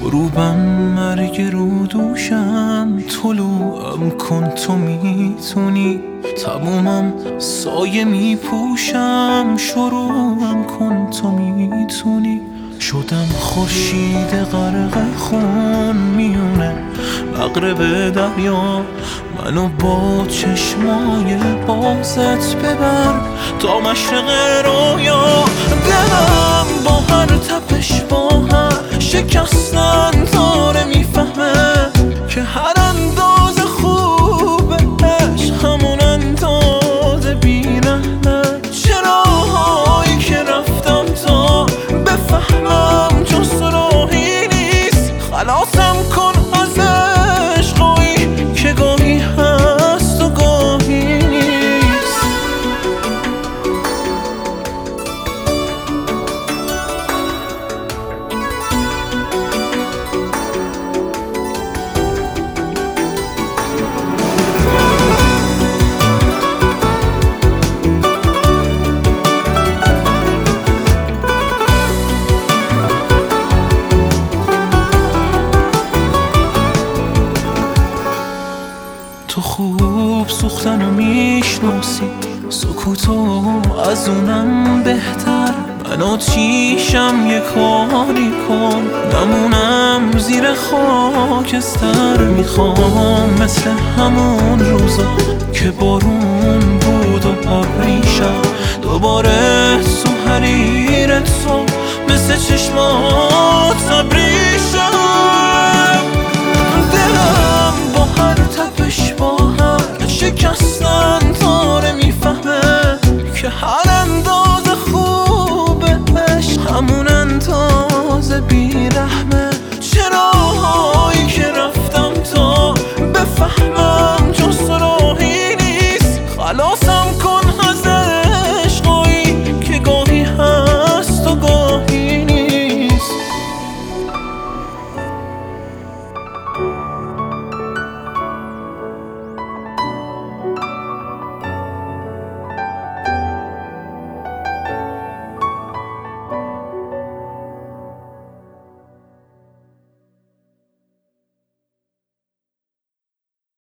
غروبم مرگ رو دوشم، طلوعم کن تو میتونی، تمومم سایه میپوشم، شروعم کن تو میتونی. شدم خورشید غرق خون میونه مغرب دریا، منو با چشمای بازت ببر تا مشرق رویا. دلم با هر تپش با هر شکستن داره میفهمه که هر انداز خوبش همون انداز بی‌رحمه. چراهایی که رفتم تا بفهمم جز راهی نیست، خلاصم کن از عشقایی که گاهی هست و گاهی نیست. تو خوب سوختنو میشناسی، سکوتو از اونم بهتر. من آتیشم یه کاری کن نمونم زیر خاکستر. میخوام مثل همون روزا که بارون